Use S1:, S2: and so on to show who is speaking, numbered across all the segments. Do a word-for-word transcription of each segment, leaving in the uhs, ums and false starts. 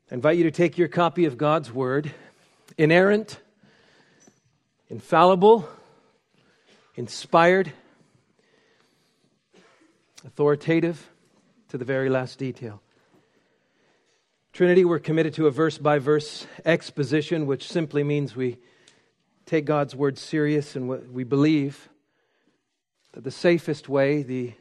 S1: I invite you to take your copy of God's Word, inerrant, infallible, inspired, authoritative to the very last detail. Trinity, we're committed to a verse-by-verse exposition, which simply means we take God's Word serious and what we believe that the safest way, the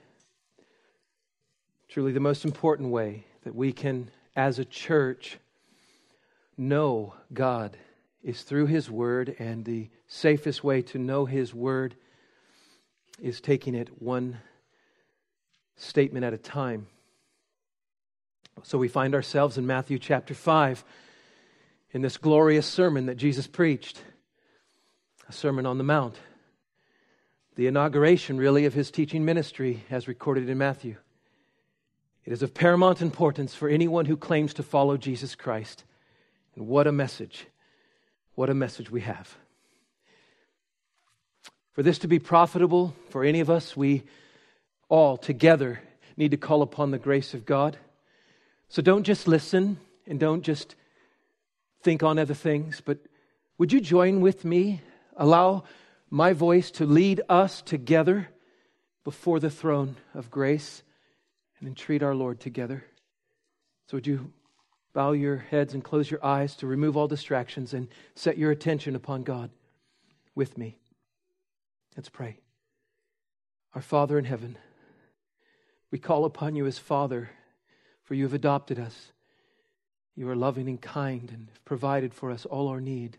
S1: truly the most important way that we can, as a church, know God is through His Word, and the safest way to know His Word is taking it one statement at a time. So we find ourselves in Matthew chapter five, in this glorious sermon that Jesus preached, a Sermon on the Mount, the inauguration really of His teaching ministry as recorded in Matthew. It is of paramount importance for anyone who claims to follow Jesus Christ. And what a message. What a message we have. For this to be profitable for any of us, we all together need to call upon the grace of God. So don't just listen and don't just think on other things, but would you join with me? Allow my voice to lead us together before the throne of grace and entreat our Lord together. So would you bow your heads and close your eyes to remove all distractions and set your attention upon God with me. Let's pray. Our Father in heaven, we call upon you as Father, for you have adopted us. You are loving and kind and have provided for us all our need.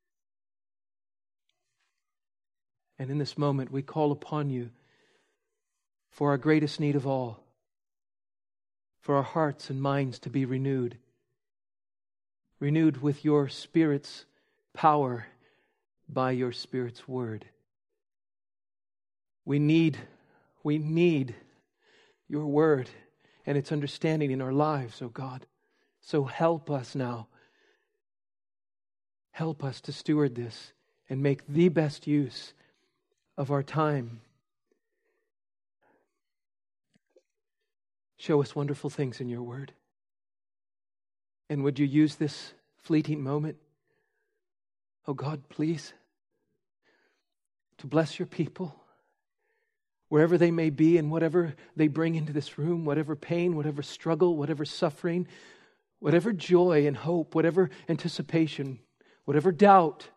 S1: And in this moment, we call upon you for our greatest need of all, for our hearts and minds to be renewed. Renewed with your Spirit's power by your Spirit's word. We need, we need your word and its understanding in our lives, oh God. So help us now. Help us to steward this and make the best use of our time. Show us wonderful things in your word. And would you use this fleeting moment, oh God, please, to bless your people, wherever they may be and whatever they bring into this room, whatever pain, whatever struggle, whatever suffering, whatever joy and hope, whatever anticipation, whatever doubt.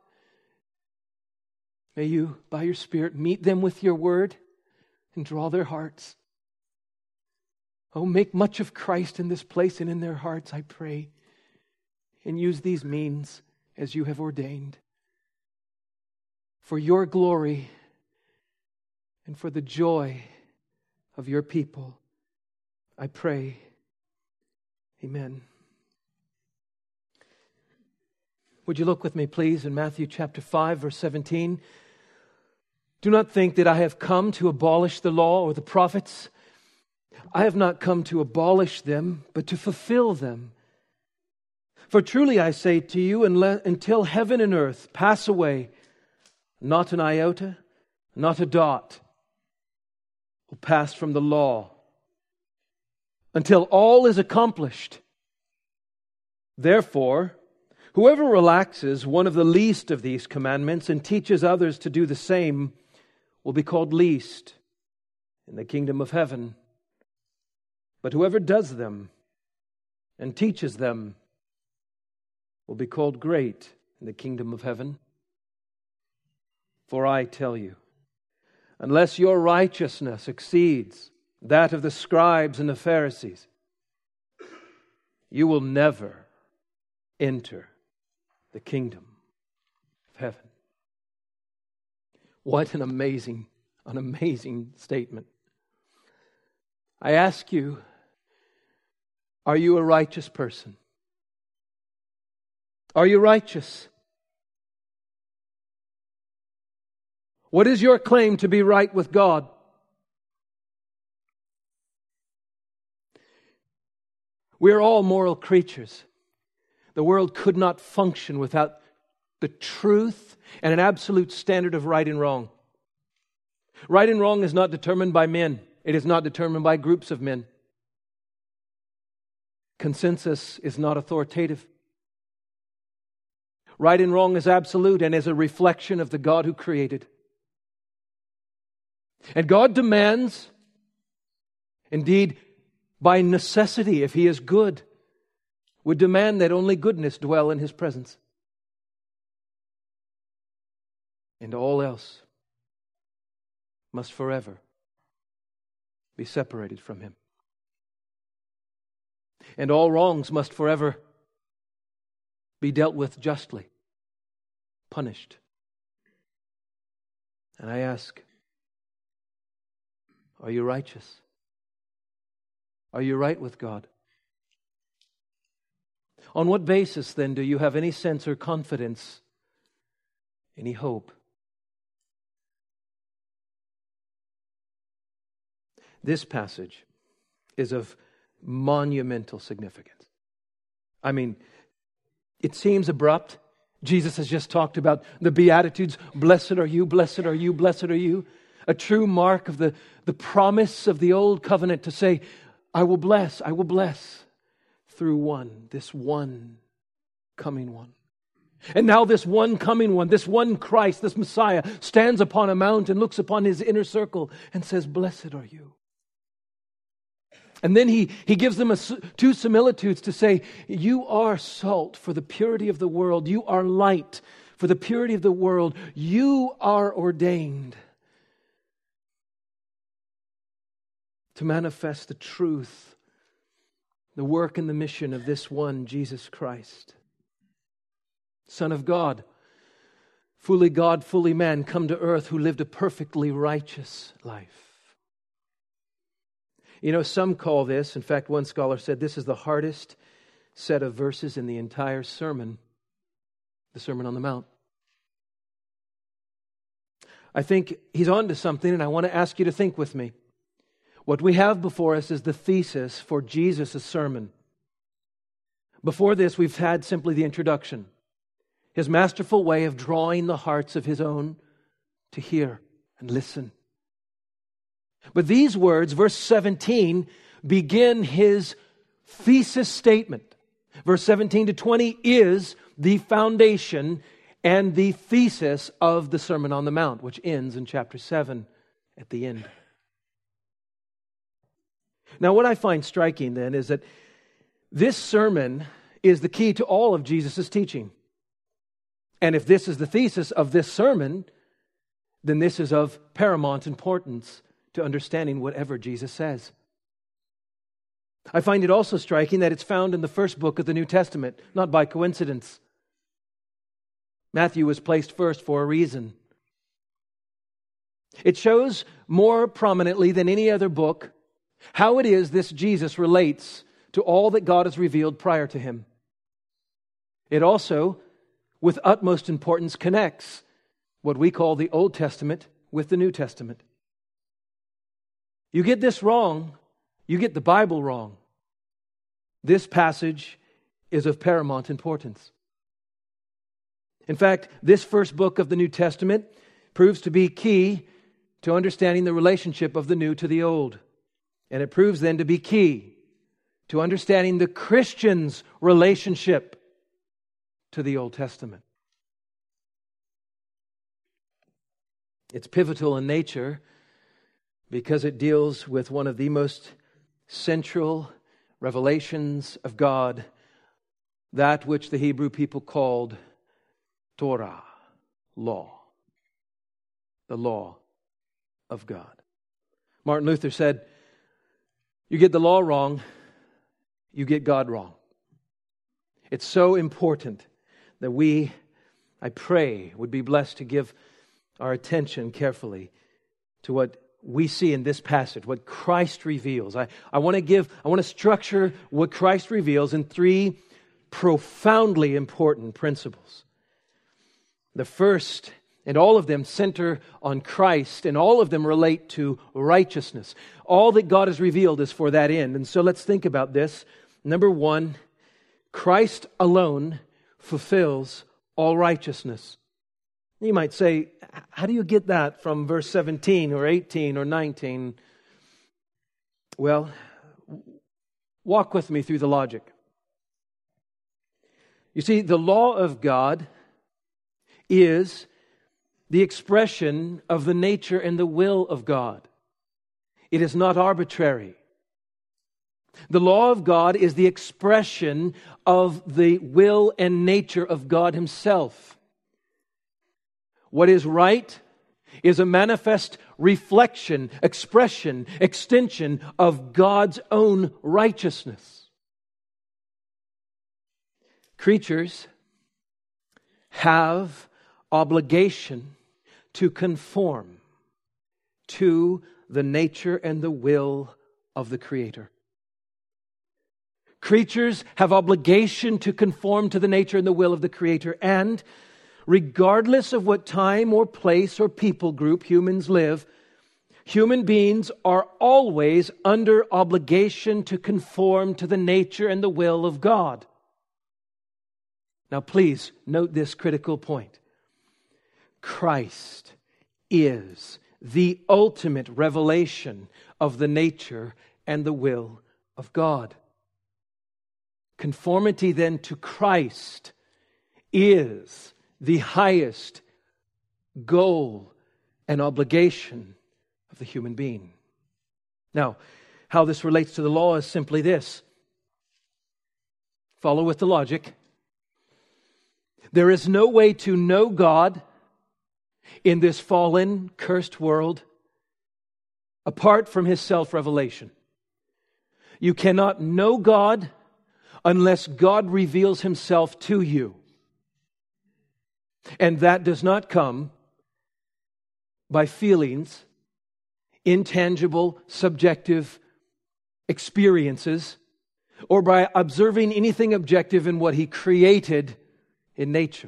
S1: May you, by your Spirit, meet them with your word and draw their hearts. Oh, make much of Christ in this place and in their hearts, I pray. And use these means as you have ordained. For your glory and for the joy of your people, I pray. Amen. Would you look with me, please, in Matthew chapter five, verse seventeen? Do not think that I have come to abolish the law or the prophets. I have not come to abolish them, but to fulfill them. For truly I say to you, until heaven and earth pass away, not an iota, not a dot will pass from the law, until all is accomplished. Therefore, whoever relaxes one of the least of these commandments and teaches others to do the same will be called least in the kingdom of heaven. But whoever does them and teaches them will be called great in the kingdom of heaven. For I tell you, unless your righteousness exceeds that of the scribes and the Pharisees, you will never enter the kingdom of heaven. What an amazing, an amazing statement. I ask you, are you a righteous person? Are you righteous? What is your claim to be right with God? We are all moral creatures. The world could not function without the truth and an absolute standard of right and wrong. Right and wrong is not determined by men. It is not determined by groups of men. Consensus is not authoritative. Right and wrong is absolute and is a reflection of the God who created. And God demands, indeed, by necessity, if He is good, would demand that only goodness dwell in His presence. And all else must forever be separated from Him. And all wrongs must forever be dealt with justly, punished. And I ask, are you righteous? Are you right with God? On what basis, then, do you have any sense or confidence, any hope? This passage is of monumental significance. I mean, it seems abrupt. Jesus has just talked about the Beatitudes. Blessed are you, blessed are you, blessed are you. A true mark of the, the promise of the old covenant to say, I will bless, I will bless through one, this one coming one. And now this one coming one, this one Christ, this Messiah, stands upon a mount and looks upon His inner circle and says, blessed are you. And then he, he gives them a, two similitudes to say, you are salt for the purity of the world. You are light for the purity of the world. You are ordained to manifest the truth, the work and the mission of this one, Jesus Christ, Son of God, fully God, fully man, come to earth, who lived a perfectly righteous life. You know, some call this, in fact, one scholar said this is the hardest set of verses in the entire sermon, the Sermon on the Mount. I think he's on to something, and I want to ask you to think with me. What we have before us is the thesis for Jesus' sermon. Before this, we've had simply the introduction, His masterful way of drawing the hearts of His own to hear and listen. But these words, verse seventeen, begin His thesis statement. Verse seventeen to twenty is the foundation and the thesis of the Sermon on the Mount, which ends in chapter seven at the end. Now, what I find striking then is that this sermon is the key to all of Jesus' teaching. And if this is the thesis of this sermon, then this is of paramount importance to understanding whatever Jesus says. I find it also striking that it's found in the first book of the New Testament, not by coincidence. Matthew was placed first for a reason. It shows more prominently than any other book how it is this Jesus relates to all that God has revealed prior to Him. It also, with utmost importance, connects what we call the Old Testament with the New Testament. You get this wrong, you get the Bible wrong. This passage is of paramount importance. In fact, this first book of the New Testament proves to be key to understanding the relationship of the new to the old. And it proves then to be key to understanding the Christian's relationship to the Old Testament. It's pivotal in nature because it deals with one of the most central revelations of God, that which the Hebrew people called Torah, law, the law of God. Martin Luther said, you get the law wrong, you get God wrong. It's so important that we, I pray, would be blessed to give our attention carefully to what we see in this passage, what Christ reveals. I, I want to give, I want to structure what Christ reveals in three profoundly important principles. The first, and all of them center on Christ, and all of them relate to righteousness. All that God has revealed is for that end. And so let's think about this. Number one, Christ alone fulfills all righteousness. You might say, how do you get that from verse seventeen or eighteen or nineteen? Well, Walk with me through the logic. You see, the law of God is the expression of the nature and the will of God. It is not arbitrary. The law of God is the expression of the will and nature of God Himself. What is right is a manifest reflection, expression, extension of God's own righteousness. Creatures have obligation to conform to the nature and the will of the Creator. Creatures have obligation to conform to the nature and the will of the Creator, and regardless of what time or place or people group humans live, human beings are always under obligation to conform to the nature and the will of God. Now please note this critical point. Christ is the ultimate revelation of the nature and the will of God. Conformity then to Christ is the highest goal and obligation of the human being. Now, how this relates to the law is simply this. Follow with the logic. There is no way to know God in this fallen, cursed world apart from His self-revelation. You cannot know God unless God reveals Himself to you. And that does not come by feelings, intangible, subjective experiences, or by observing anything objective in what He created in nature.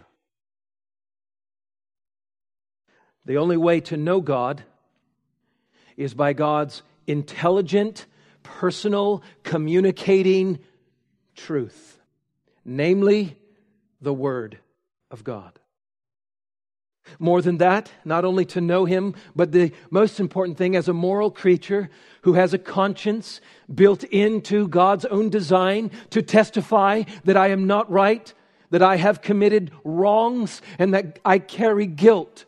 S1: The only way to know God is by God's intelligent, personal, communicating truth, namely the Word of God. More than that, not only to know Him, but the most important thing, as a moral creature who has a conscience built into God's own design to testify that I am not right, that I have committed wrongs, and that I carry guilt.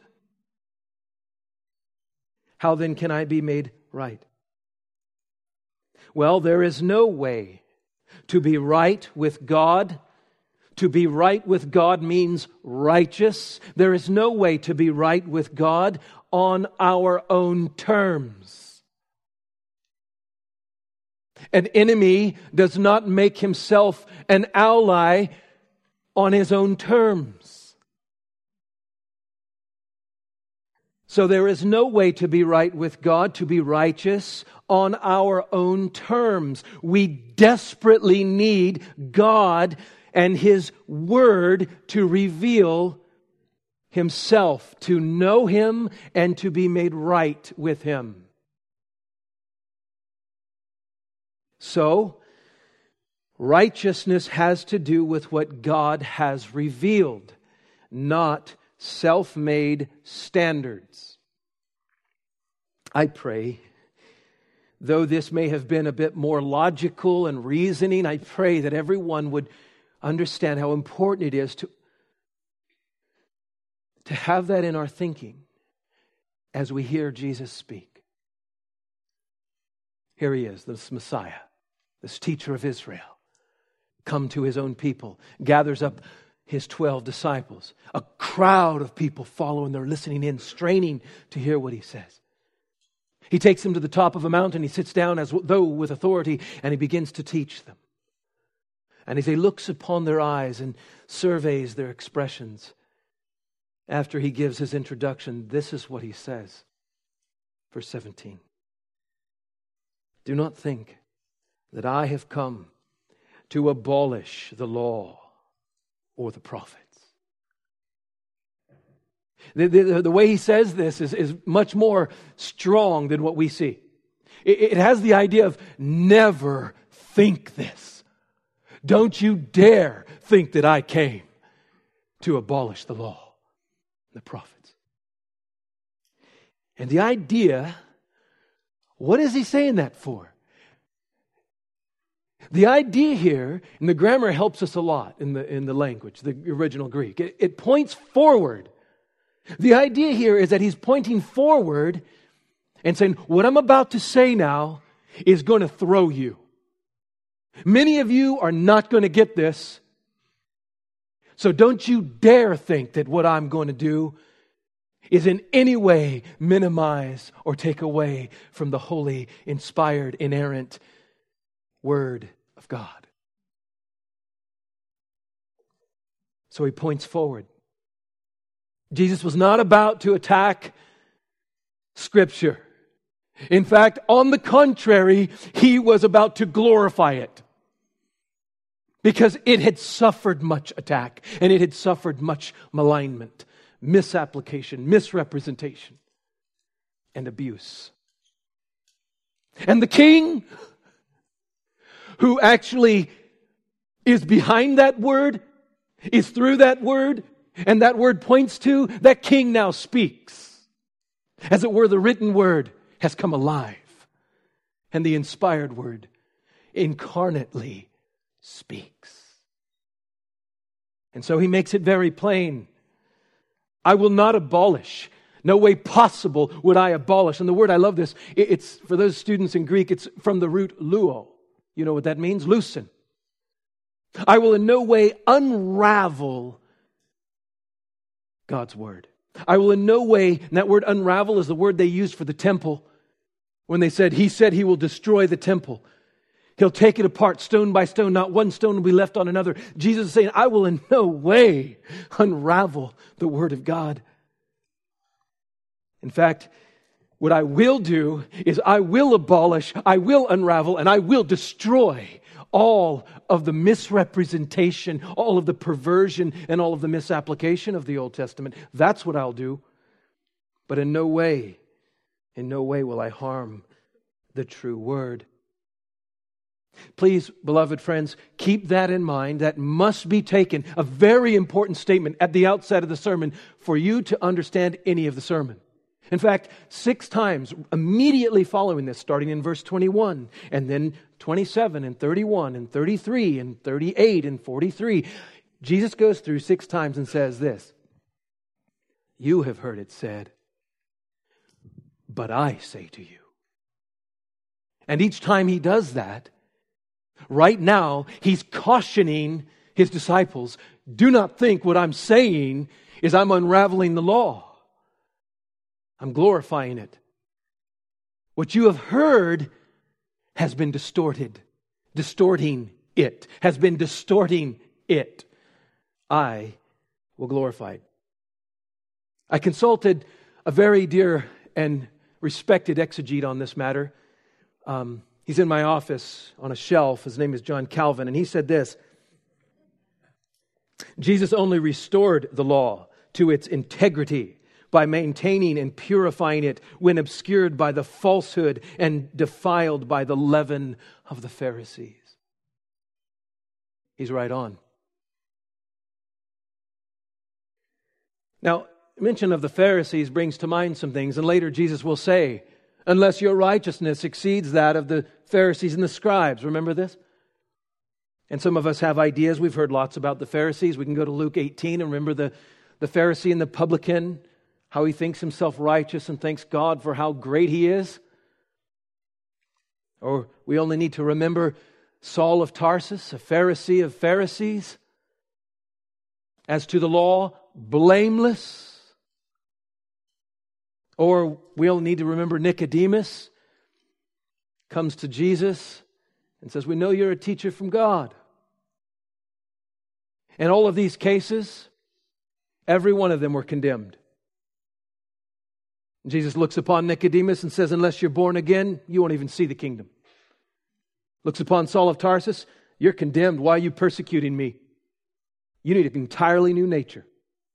S1: How then can I be made right? Well, there is no way to be right with God. To be right with God means righteous. There is no way to be right with God on our own terms. An enemy does not make himself an ally on his own terms. So there is no way to be right with God, to be righteous on our own terms. We desperately need God and His Word to reveal Himself, to know Him and to be made right with Him. So, righteousness has to do with what God has revealed, not self-made standards. I pray, though this may have been a bit more logical and reasoning, I pray that everyone would understand how important it is to, to have that in our thinking as we hear Jesus speak. Here He is, this Messiah, this teacher of Israel, come to His own people, gathers up His twelve disciples. A crowd of people follow, and they're listening in, straining to hear what He says. He takes them to the top of a mountain. He sits down as though with authority, and He begins to teach them. And as He looks upon their eyes and surveys their expressions, after He gives His introduction, this is what He says. Verse seventeen. Do not think that I have come to abolish the law or the prophets. The, the, the way He says this is, is much more strong than what we see. It, it has the idea of never think this. Don't you dare think that I came to abolish the law, the prophets. And the idea, what is He saying that for? The idea here, and the grammar helps us a lot in the, in the language, the original Greek. It, it points forward. The idea here is that he's pointing forward and saying, what I'm about to say now is going to throw you. Many of you are not going to get this. So don't you dare think that what I'm going to do is in any way minimize or take away from the holy, inspired, inerrant Word of God. So he points forward. Jesus was not about to attack Scripture. In fact, on the contrary, he was about to glorify it. Because it had suffered much attack and it had suffered much malignment, misapplication, misrepresentation, and abuse. And the king who actually is behind that word, is through that word, and that word points to, that king now speaks. As it were, the written word has come alive. And the inspired word incarnately speaks. And so he makes it very plain. I will not abolish. No way possible would I abolish. And the word, I love this, it's for those students in Greek, it's from the root luo. You know what that means? Loosen. I will in no way unravel God's word. I will in no way, and that word unravel is the word they used for the temple when they said, he said he will destroy the temple. He'll take it apart stone by stone. Not one stone will be left on another. Jesus is saying, I will in no way unravel the word of God. In fact, what I will do is I will abolish, I will unravel, and I will destroy all of the misrepresentation, all of the perversion, and all of the misapplication of the Old Testament. That's what I'll do. But in no way, in no way will I harm the true word. Please, beloved friends, keep that in mind. That must be taken, a very important statement at the outset of the sermon for you to understand any of the sermon. In fact, six times immediately following this, starting in verse twenty-one, and then twenty-seven and thirty-one and thirty-three and thirty-eight and forty-three, Jesus goes through six times and says this, you have heard it said, but I say to you. And each time he does that, right now, he's cautioning his disciples, do not think what I'm saying is I'm unraveling the law. I'm glorifying it. What you have heard has been distorted. Distorting it. Has been distorting it. I will glorify it. I consulted a very dear and respected exegete on this matter. Um, he's in my office on a shelf. His name is John Calvin. And he said this, Jesus only restored the law to its integrity by maintaining and purifying it when obscured by the falsehood and defiled by the leaven of the Pharisees. He's right on. Now, mention of the Pharisees brings to mind some things, and later Jesus will say, unless your righteousness exceeds that of the Pharisees and the scribes. Remember this? And some of us have ideas. We've heard lots about the Pharisees. We can go to Luke eighteen and remember the, the Pharisee and the publican, how he thinks himself righteous and thanks God for how great he is. Or we only need to remember Saul of Tarsus, a Pharisee of Pharisees. As to the law, blameless. Or we only need to remember Nicodemus, comes to Jesus and says, we know you're a teacher from God. In all of these cases, every one of them were condemned. Jesus looks upon Nicodemus and says, unless you're born again, you won't even see the kingdom. Looks upon Saul of Tarsus, you're condemned. Why are you persecuting me? You need an entirely new nature.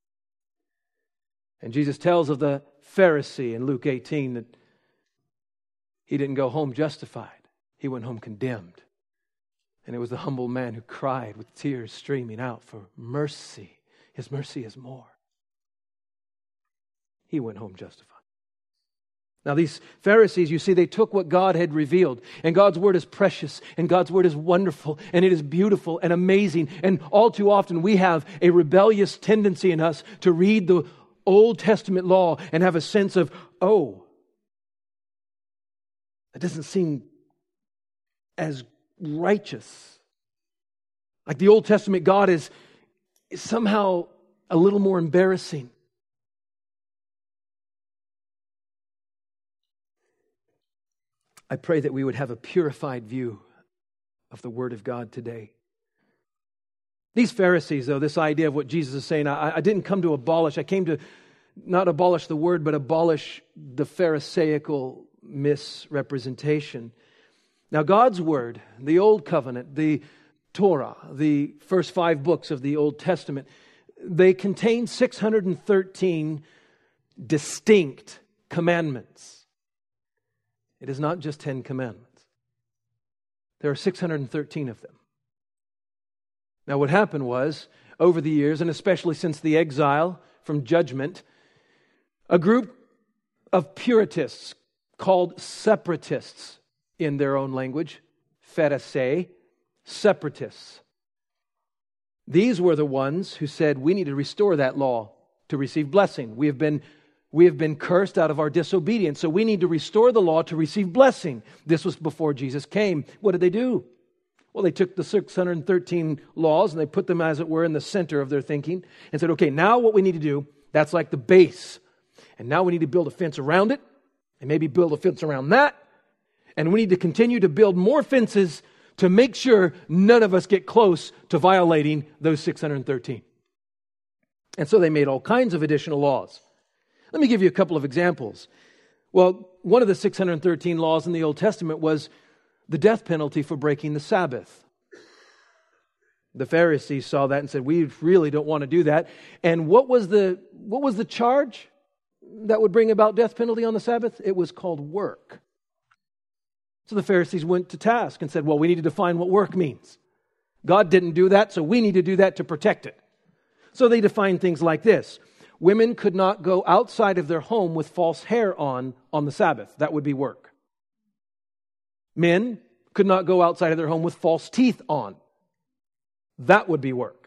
S1: And Jesus tells of the Pharisee in Luke eighteen that he didn't go home justified. He went home condemned. And it was the humble man who cried with tears streaming out for mercy. His mercy is more. He went home justified. Now these Pharisees, you see, they took what God had revealed. And God's Word is precious. And God's Word is wonderful. And it is beautiful and amazing. And all too often we have a rebellious tendency in us to read the Old Testament law and have a sense of, oh, that doesn't seem as righteous. Like the Old Testament God is, is somehow a little more embarrassing. I pray that we would have a purified view of the Word of God today. These Pharisees, though, this idea of what Jesus is saying, I, I didn't come to abolish. I came to not abolish the Word, but abolish the Pharisaical misrepresentation. Now, God's Word, the Old Covenant, the Torah, the first five books of the Old Testament, they contain six hundred thirteen distinct commandments. It is not just Ten Commandments. There are six hundred thirteen of them. Now what happened was, over the years, and especially since the exile from judgment, a group of Puritists called separatists in their own language, Pharisee, separatists. These were the ones who said, we need to restore that law to receive blessing. We have been We have been cursed out of our disobedience, so we need to restore the law to receive blessing. This was before Jesus came. What did they do? Well, they took the six hundred thirteen laws and they put them, as it were, in the center of their thinking and said, okay, now what we need to do, that's like the base. And now we need to build a fence around it and maybe build a fence around that. And we need to continue to build more fences to make sure none of us get close to violating those six hundred thirteen. And so they made all kinds of additional laws. Let me give you a couple of examples. Well, one of the six hundred thirteen laws in the Old Testament was the death penalty for breaking the Sabbath. The Pharisees saw that and said, we really don't want to do that. And what was the what was the charge that would bring about death penalty on the Sabbath? It was called work. So the Pharisees went to task and said, well, we need to define what work means. God didn't do that, so we need to do that to protect it. So they defined things like this. Women could not go outside of their home with false hair on on the Sabbath. That would be work. Men could not go outside of their home with false teeth on. That would be work.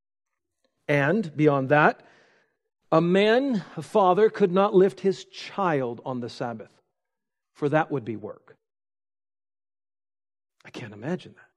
S1: And beyond that, a man, a father, could not lift his child on the Sabbath, for that would be work. I can't imagine that.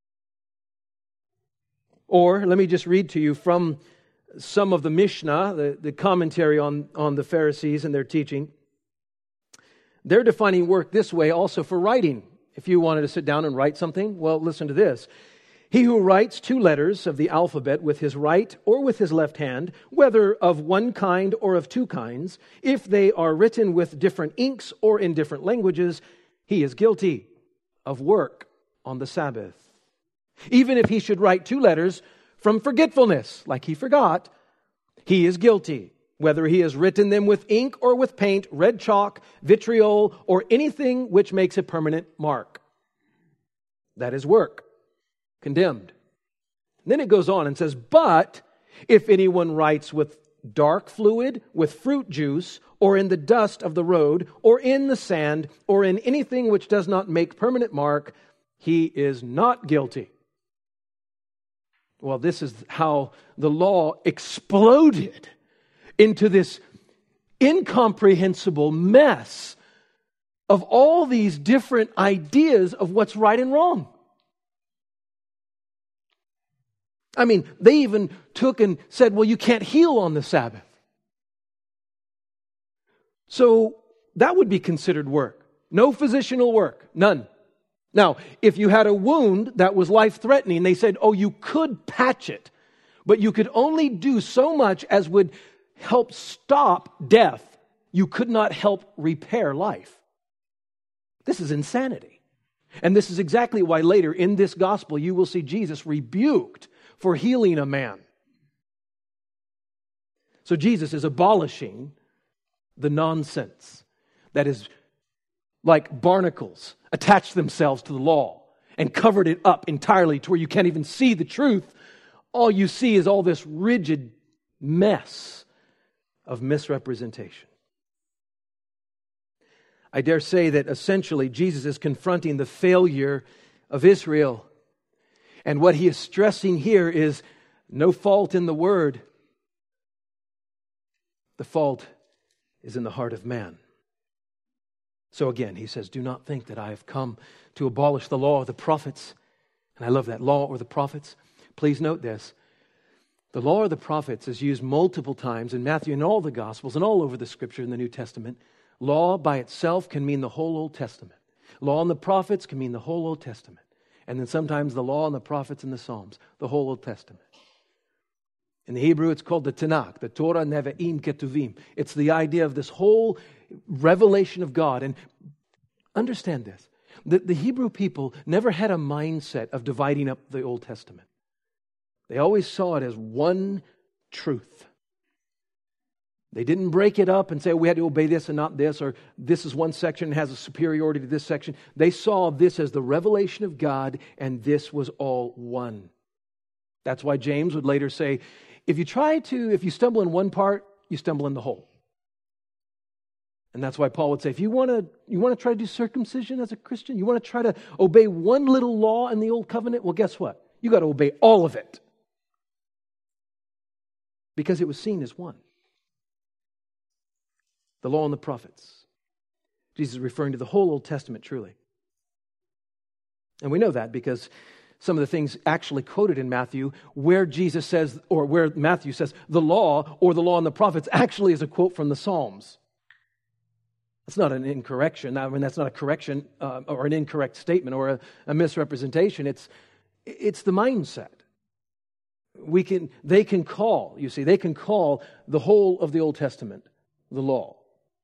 S1: Or let me just read to you from some of the Mishnah, the, the commentary on, on the Pharisees and their teaching. They're defining work this way also for writing. If you wanted to sit down and write something, well, listen to this. He who writes two letters of the alphabet with his right or with his left hand, whether of one kind or of two kinds, if they are written with different inks or in different languages, he is guilty of work on the Sabbath. Even if he should write two letters from forgetfulness, like he forgot, he is guilty, whether he has written them with ink or with paint, red chalk, vitriol, or anything which makes a permanent mark. That is work. Condemned. And then it goes on and says, but if anyone writes with dark fluid, with fruit juice, or in the dust of the road, or in the sand, or in anything which does not make permanent mark, he is not guilty. Well, this is how the law exploded into this incomprehensible mess of all these different ideas of what's right and wrong. I mean, they even took and said, well, you can't heal on the Sabbath. So that would be considered work. No physicianal work. None. Now, if you had a wound that was life-threatening, they said, oh, you could patch it, but you could only do so much as would help stop death. You could not help repair life. This is insanity. And this is exactly why later in this gospel you will see Jesus rebuked for healing a man. So Jesus is abolishing the nonsense that is like barnacles attached themselves to the law and covered it up entirely to where you can't even see the truth. All you see is all this rigid mess of misrepresentation. I dare say that essentially Jesus is confronting the failure of Israel. And what he is stressing here is no fault in the Word. The fault is in the heart of man. So again, he says, do not think that I have come to abolish the law or the prophets. And I love that, law or the prophets. Please note this. The law or the prophets is used multiple times in Matthew and all the Gospels and all over the Scripture in the New Testament. Law by itself can mean the whole Old Testament. Law and the prophets can mean the whole Old Testament. And then sometimes the law and the prophets and the Psalms, the whole Old Testament. In the Hebrew, it's called the Tanakh, the Torah Nevi'im Ketuvim. It's the idea of this whole revelation of God. And understand this, the, the Hebrew people never had a mindset of dividing up the Old Testament. They always saw it as one truth. They didn't break it up and say, oh, we had to obey this and not this, or this is one section and has a superiority to this section. They saw this as the revelation of God, and this was all one. That's why James would later say, if you try to, if you stumble in one part, you stumble in the whole. And that's why Paul would say, if you want to you want to try to do circumcision as a Christian, you want to try to obey one little law in the Old Covenant, well, guess what? You got to obey all of it. Because it was seen as one. The law and the prophets. Jesus is referring to the whole Old Testament, truly. And we know that because some of the things actually quoted in Matthew, where Jesus says, or where Matthew says, the law or the law and the prophets actually is a quote from the Psalms. That's not an incorrection. I mean, that's not a correction uh, or an incorrect statement or a, a misrepresentation. It's it's the mindset. We can, they can call, you see, they can call the whole of the Old Testament the law.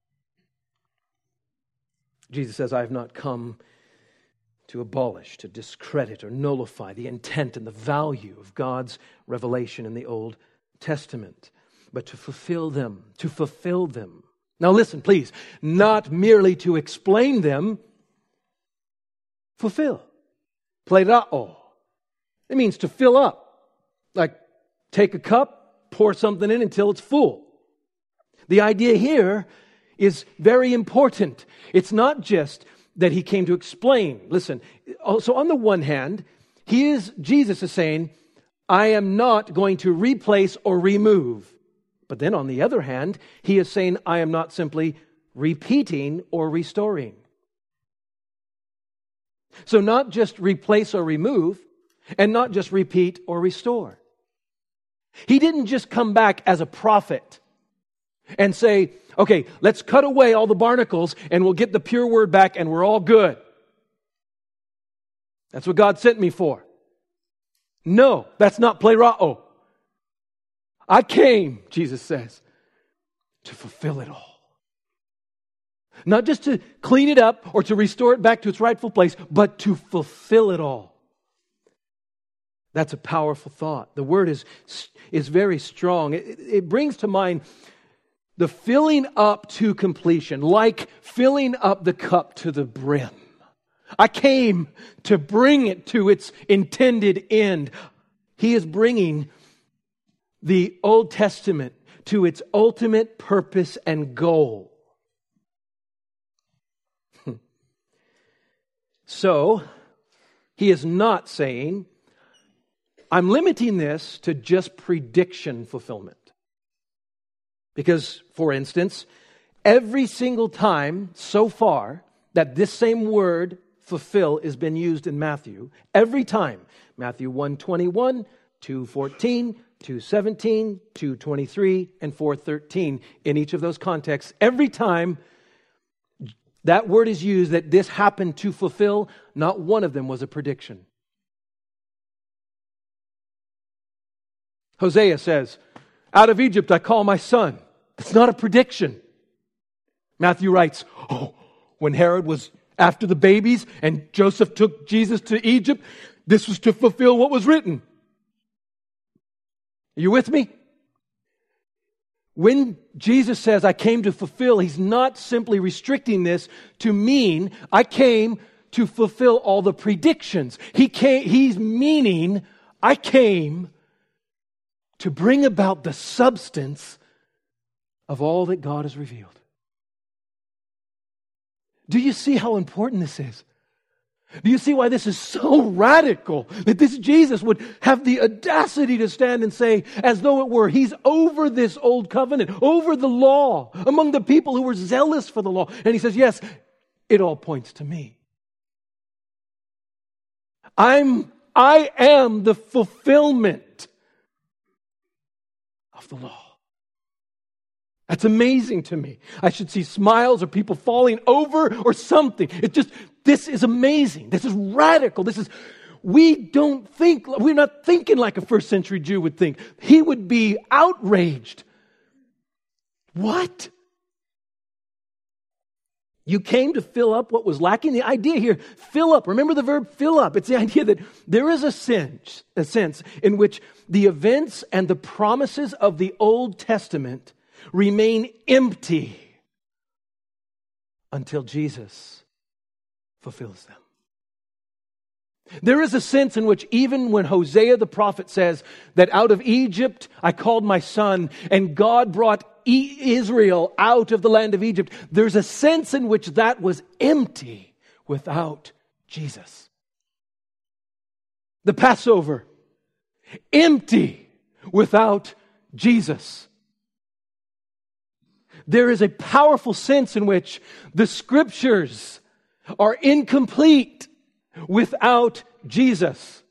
S1: Jesus says, I have not come to abolish, to discredit or nullify the intent and the value of God's revelation in the Old Testament, but to fulfill them, to fulfill them. Now listen, please, not merely to explain them, fulfill. Plerao. It means to fill up. Like take a cup, pour something in until it's full. The idea here is very important. It's not just that he came to explain. Listen, so on the one hand, he is, Jesus is saying, I am not going to replace or remove. But then on the other hand, he is saying, I am not simply repeating or restoring. So not just replace or remove, and not just repeat or restore. He didn't just come back as a prophet and say, okay, let's cut away all the barnacles and we'll get the pure word back and we're all good. That's what God sent me for. No, that's not plerao. I came, Jesus says, to fulfill it all. Not just to clean it up or to restore it back to its rightful place, but to fulfill it all. That's a powerful thought. The word is, is very strong. It, it brings to mind the filling up to completion, like filling up the cup to the brim. I came to bring it to its intended end. He is bringing the Old Testament to its ultimate purpose and goal. So, he is not saying, I'm limiting this to just prediction fulfillment. Because, for instance, every single time so far that this same word, fulfill, has been used in Matthew, every time, Matthew one twenty-one, two fourteen, two seventeen, two twenty-three, and four thirteen, in each of those contexts, every time that word is used that this happened to fulfill, not one of them was a prediction. Hosea says, out of Egypt I call my son. It's not a prediction. Matthew writes, oh, when Herod was after the babies and Joseph took Jesus to Egypt, this was to fulfill what was written. Are you with me? When Jesus says, I came to fulfill, he's not simply restricting this to mean, I came to fulfill all the predictions. He came, he's meaning, I came to bring about the substance of all that God has revealed. Do you see how important this is? Do you see why this is so radical? That this Jesus would have the audacity to stand and say, as though it were, He's over this old covenant, over the law, among the people who were zealous for the law. And He says, yes, it all points to me. I'm, I am the fulfillment of the law. That's amazing to me. I should see smiles or people falling over or something. It just, this is amazing. This is radical. This is, we don't think, we're not thinking like a first century Jew would think. He would be outraged. What? You came to fill up what was lacking. The idea here, fill up. Remember the verb fill up. It's the idea that there is a sense, a sense in which the events and the promises of the Old Testament remain empty until Jesus fulfills them. There is a sense in which even when Hosea the prophet says that out of Egypt I called my son and God brought Israel out of the land of Egypt, there's a sense in which that was empty without Jesus. The Passover, empty without Jesus. There is a powerful sense in which the Scriptures are incomplete without Jesus.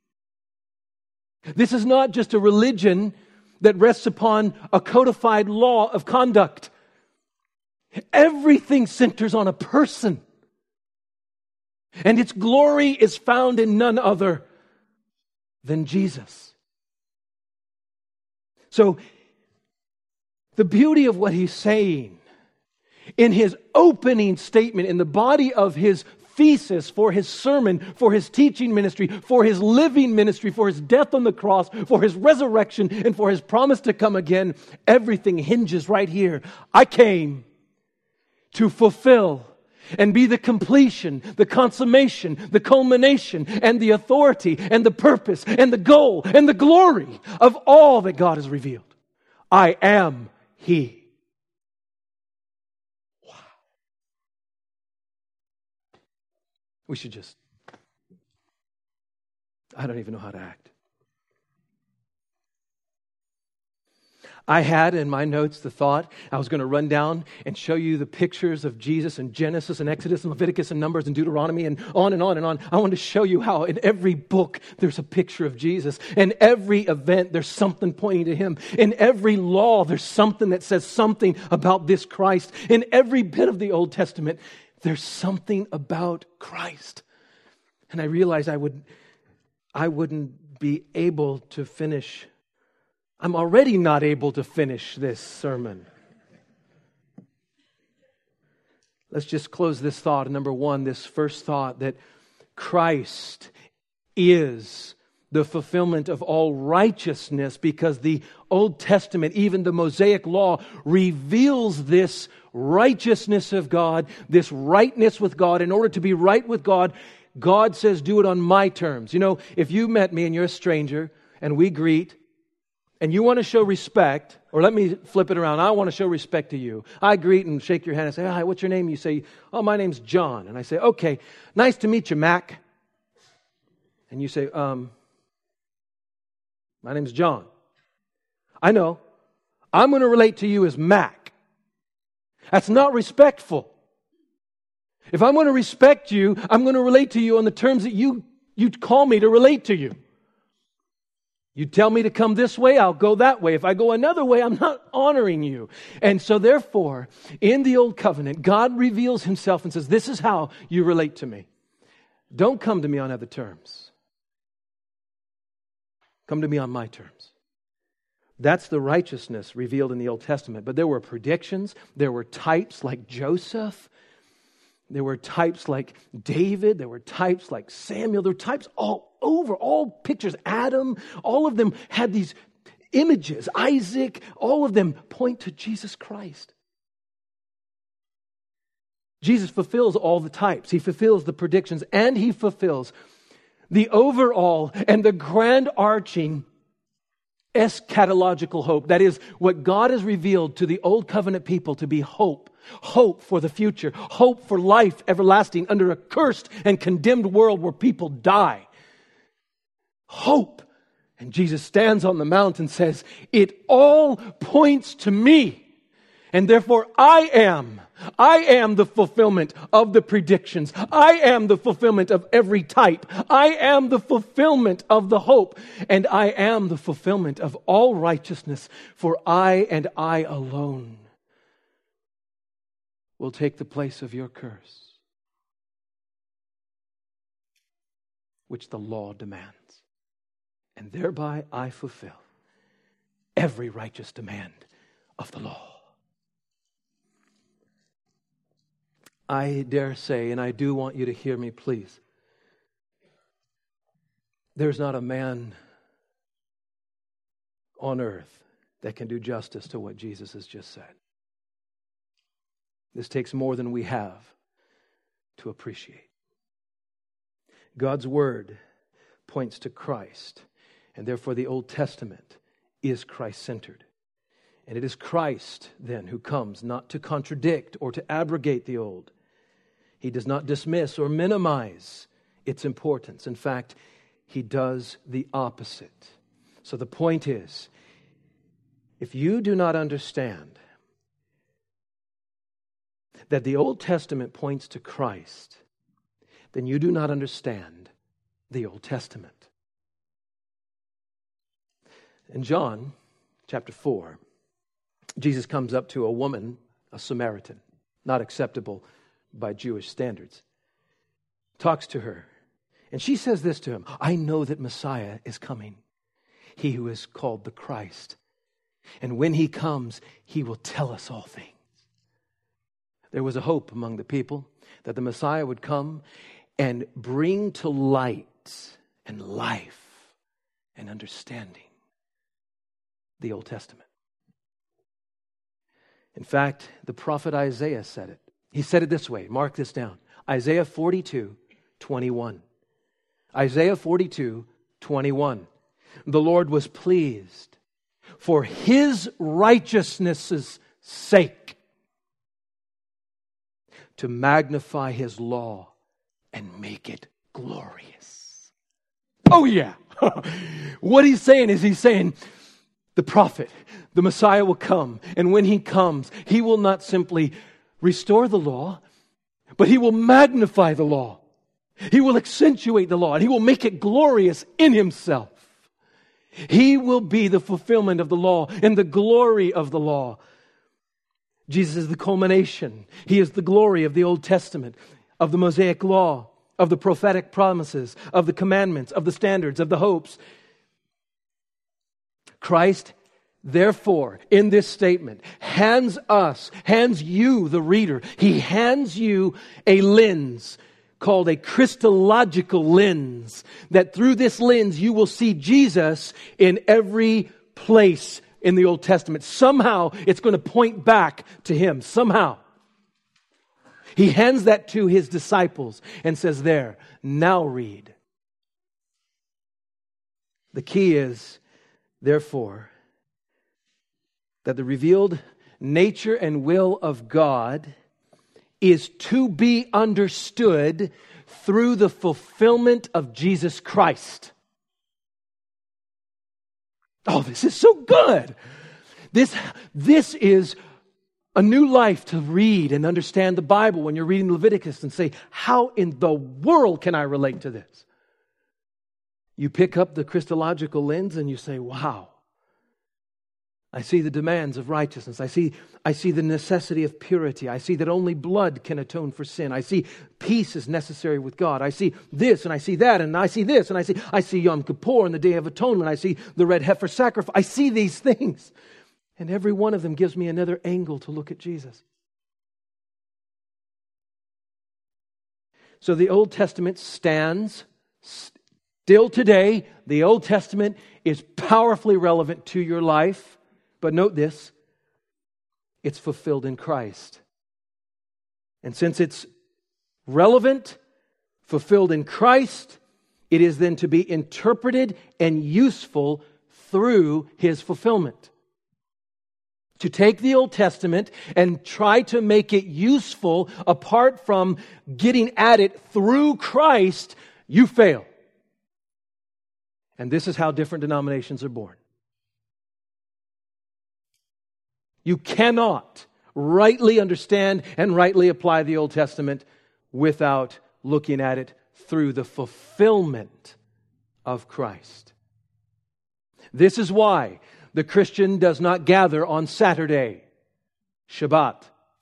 S1: This is not just a religion that rests upon a codified law of conduct. Everything centers on a person. And its glory is found in none other than Jesus. So, the beauty of what he's saying in his opening statement, in the body of his thesis for his sermon, for his teaching ministry, for his living ministry, for his death on the cross, for his resurrection, and for his promise to come again, everything hinges right here. I came to fulfill and be the completion, the consummation, the culmination, and the authority, and the purpose, and the goal, and the glory of all that God has revealed. I am He. Wow. We should just, I don't even know how to act. I had in my notes the thought I was going to run down and show you the pictures of Jesus in Genesis and Exodus and Leviticus and Numbers and Deuteronomy and on and on and on. I want to show you how in every book there's a picture of Jesus. In every event there's something pointing to Him. In every law there's something that says something about this Christ. In every bit of the Old Testament there's something about Christ. And I realized I would, I wouldn't be able to finish. I'm already not able to finish this sermon. Let's just close this thought. Number one, this first thought that Christ is the fulfillment of all righteousness, because the Old Testament, even the Mosaic Law, reveals this righteousness of God, this rightness with God. In order to be right with God, God says, do it on my terms. You know, if you met me and you're a stranger and we greet, and you want to show respect, or let me flip it around. I want to show respect to you. I greet and shake your hand and say, hi, what's your name? You say, oh, my name's John. And I say, okay, nice to meet you, Mac. And you say, um, my name's John. I know. I'm going to relate to you as Mac. That's not respectful. If I'm going to respect you, I'm going to relate to you on the terms that you, you call me to relate to you. You tell me to come this way, I'll go that way. If I go another way, I'm not honoring you. And so therefore, in the Old Covenant, God reveals Himself and says, this is how you relate to me. Don't come to me on other terms. Come to me on my terms. That's the righteousness revealed in the Old Testament. But there were predictions, there were types like Joseph, there were types like David, there were types like Samuel, there were types all over, all pictures, Adam, all of them had these images, Isaac, all of them point to Jesus Christ. Jesus fulfills all the types, He fulfills the predictions, and He fulfills the overall and the grand arching eschatological hope. That is what God has revealed to the Old Covenant people to be hope. Hope for the future. Hope for life everlasting under a cursed and condemned world where people die. Hope. And Jesus stands on the mount and says, it all points to me. And therefore I am. I am the fulfillment of the predictions. I am the fulfillment of every type. I am the fulfillment of the hope. And I am the fulfillment of all righteousness. For I and I alone will take the place of your curse, which the law demands. And thereby I fulfill every righteous demand of the law. I dare say, and I do want you to hear me, please, there's not a man on earth that can do justice to what Jesus has just said. This takes more than we have to appreciate. God's Word points to Christ, and therefore the Old Testament is Christ-centered. And it is Christ, then, who comes not to contradict or to abrogate the Old. He does not dismiss or minimize its importance. In fact, He does the opposite. So the point is, if you do not understand that the Old Testament points to Christ, then you do not understand the Old Testament. In John chapter four, Jesus comes up to a woman, a Samaritan, not acceptable by Jewish standards, talks to her, and she says this to him, I know that Messiah is coming, He who is called the Christ. And when He comes, He will tell us all things. There was a hope among the people that the Messiah would come and bring to light and life and understanding the Old Testament. In fact, the prophet Isaiah said it. He said it this way. Mark this down. Isaiah forty-two, twenty-one. Isaiah forty-two, twenty-one. The Lord was pleased for His righteousness' sake to magnify His law and make it glorious. Oh yeah. What He's saying is He's saying the prophet, the Messiah will come. And when He comes, He will not simply restore the law, but He will magnify the law. He will accentuate the law and He will make it glorious in Himself. He will be the fulfillment of the law and the glory of the law. Jesus is the culmination. He is the glory of the Old Testament, of the Mosaic law, of the prophetic promises, of the commandments, of the standards, of the hopes. Christ, therefore, in this statement, hands us, hands you, the reader, He hands you a lens called a Christological lens, that through this lens you will see Jesus in every place in the Old Testament. Somehow it's going to point back to Him. Somehow. He hands that to His disciples and says, there, now read. The key is, therefore, that the revealed nature and will of God is to be understood through the fulfillment of Jesus Christ. Oh, this is so good. This, this is a new life to read and understand the Bible when you're reading Leviticus and say, how in the world can I relate to this? You pick up the Christological lens and you say, wow. I see the demands of righteousness. I see, I see the necessity of purity. I see that only blood can atone for sin. I see peace is necessary with God. I see this and I see that and I see this and I see I see Yom Kippur and the Day of Atonement. I see the red heifer sacrifice. I see these things. And every one of them gives me another angle to look at Jesus. So the Old Testament stands still today. The Old Testament is powerfully relevant to your life. But note this, it's fulfilled in Christ. And since it's relevant, fulfilled in Christ, it is then to be interpreted and useful through His fulfillment. To take the Old Testament and try to make it useful apart from getting at it through Christ, you fail. And this is how different denominations are born. You cannot rightly understand and rightly apply the Old Testament without looking at it through the fulfillment of Christ. This is why the Christian does not gather on Saturday, Shabbat.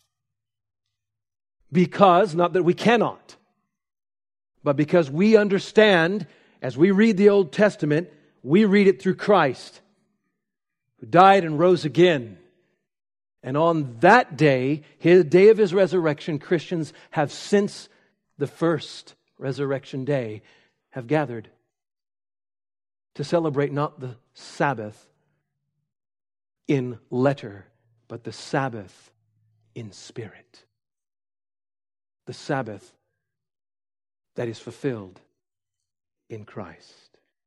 S1: Because, not that we cannot, but because we understand, as we read the Old Testament, we read it through Christ, who died and rose again. And on that day, His day of His resurrection, Christians have since the first resurrection day have gathered to celebrate not the Sabbath in letter, but the Sabbath in spirit. The Sabbath that is fulfilled in Christ.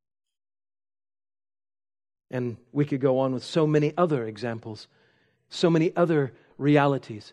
S1: And we could go on with so many other examples, so many other realities.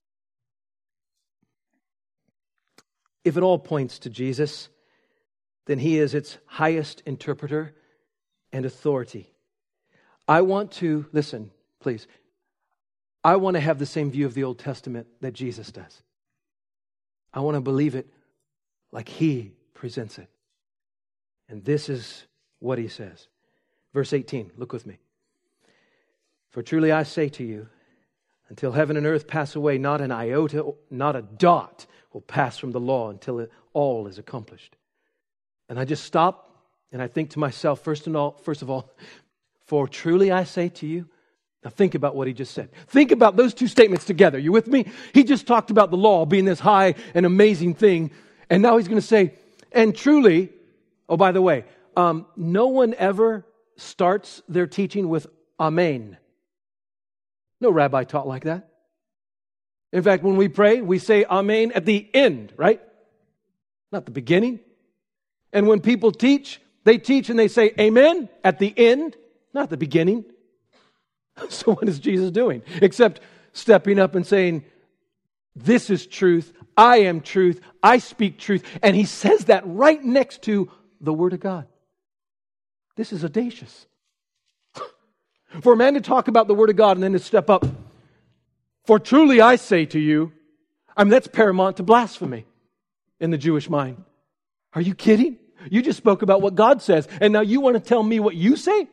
S1: If it all points to Jesus, then He is its highest interpreter and authority. I want to, listen, please, I want to have the same view of the Old Testament that Jesus does. I want to believe it like He presents it. And this is what He says. Verse eighteen, look with me. For truly I say to you, until heaven and earth pass away, not an iota, not a dot will pass from the law until it all is accomplished. And I just stop and I think to myself, first and all, first of all, for truly I say to you. Now think about what he just said. Think about those two statements together. You with me? He just talked about the law being this high and amazing thing. And now he's going to say, and truly, oh, by the way, um, no one ever starts their teaching with Amen. No rabbi taught like that. In fact, when we pray, we say Amen at the end, right? Not the beginning. And when people teach, they teach and they say Amen at the end, not the beginning. So what is Jesus doing? Except stepping up and saying, this is truth, I am truth, I speak truth. And He says that right next to the Word of God. This is audacious. For a man to talk about the Word of God and then to step up, for truly I say to you, I mean, that's paramount to blasphemy in the Jewish mind. Are you kidding? You just spoke about what God says, and now you want to tell me what you say?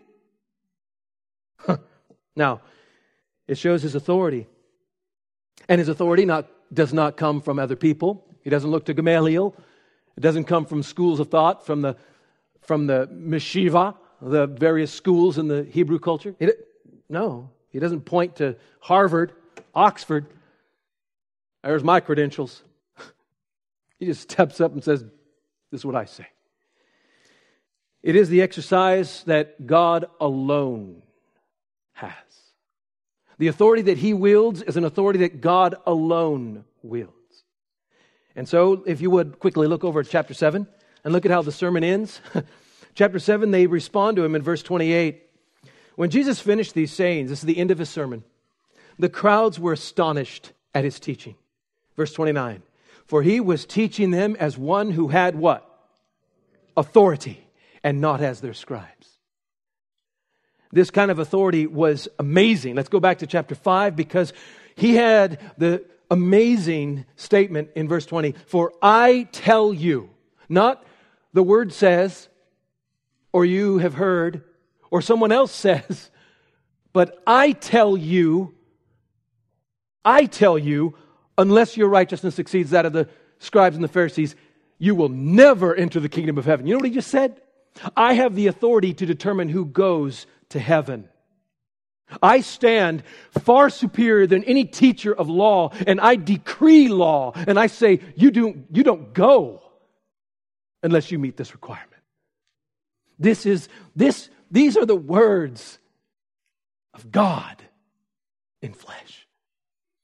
S1: Now, it shows His authority. And His authority not, does not come from other people. He doesn't look to Gamaliel. It doesn't come from schools of thought, from the from the Meshiva, the various schools in the Hebrew culture. It, no, He doesn't point to Harvard, Oxford. There's my credentials. He just steps up and says, this is what I say. It is the exercise that God alone has. The authority that He wields is an authority that God alone wields. And so, if you would quickly look over at chapter seven and look at how the sermon ends. Chapter seven, they respond to Him in verse twenty-eight. When Jesus finished these sayings, this is the end of His sermon, the crowds were astonished at His teaching. Verse twenty-nine, for He was teaching them as one who had what? Authority, and not as their scribes. This kind of authority was amazing. Let's go back to chapter five, because He had the amazing statement in verse twenty. For I tell you, not the Word says, or you have heard, or someone else says, but I tell you, I tell you, unless your righteousness exceeds that of the scribes and the Pharisees, you will never enter the kingdom of heaven. You know what He just said? I have the authority to determine who goes to heaven. I stand far superior than any teacher of law, and I decree law, and I say, you don't, you don't go unless you meet this requirement. This is, this, these are the words of God in flesh.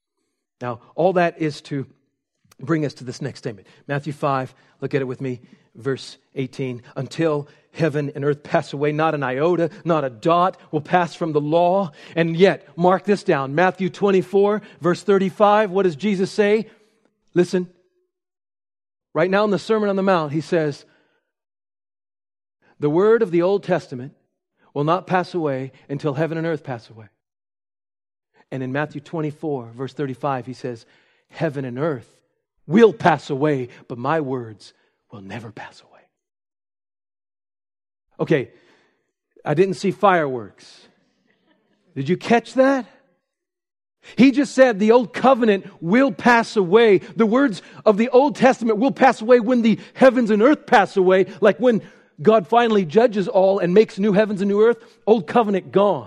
S1: Now, all that is to bring us to this next statement. Matthew five, look at it with me, verse eighteen, until heaven and earth pass away, not an iota, not a dot will pass from the law. And yet, mark this down, Matthew twenty-four, verse thirty-five, what does Jesus say? Listen, right now in the Sermon on the Mount, He says, the word of the Old Testament will not pass away until heaven and earth pass away. And in Matthew twenty-four, verse thirty-five, He says, heaven and earth will pass away, but my words will never pass away. Okay, I didn't see fireworks. Did you catch that? He just said the old covenant will pass away. The words of the Old Testament will pass away when the heavens and earth pass away, like when God finally judges all and makes new heavens and new earth, old covenant gone.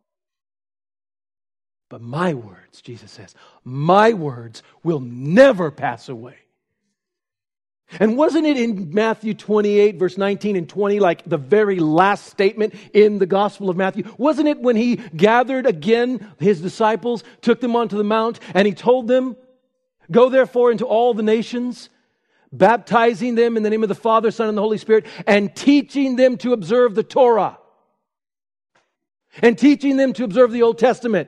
S1: But my words, Jesus says, my words will never pass away. And wasn't it in Matthew twenty-eight, verse nineteen and twenty, like the very last statement in the Gospel of Matthew? Wasn't it when He gathered again His disciples, took them onto the mount, and He told them, go therefore into all the nations, baptizing them in the name of the Father, Son, and the Holy Spirit, and teaching them to observe the Torah, and teaching them to observe the Old Testament?